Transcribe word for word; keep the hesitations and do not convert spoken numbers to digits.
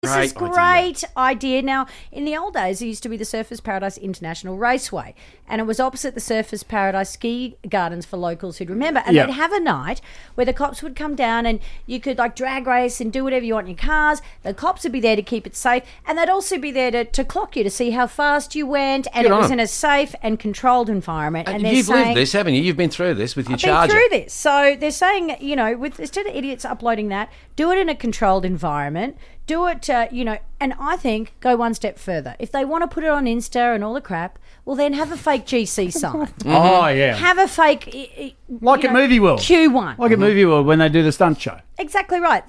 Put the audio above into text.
This Great is great idea. idea. Now, in the old days, it used to be the Surfers Paradise International Raceway, and it was opposite the Surfers Paradise Ski Gardens for locals who'd remember. And Yep. they'd have a night where the cops would come down and you could like drag race and do whatever you want in your cars. The cops would be there to keep it safe, and they'd also be there to, to clock you to see how fast you went, and Good it on was them. in a safe and controlled environment. And they're You've saying, lived this, haven't you? You've been through this with your I've been charger. through this. So they're saying, you know, with instead of idiots uploading that, do it in a controlled environment. Do it, uh, you know, and I think go one step further. If they want to put it on Insta and all the crap, well, then have a fake G C sign. Oh, yeah. Have a fake, i- i- Like you at know, Movie World. Q one. Like at Movie World when they do the stunt show. Exactly right.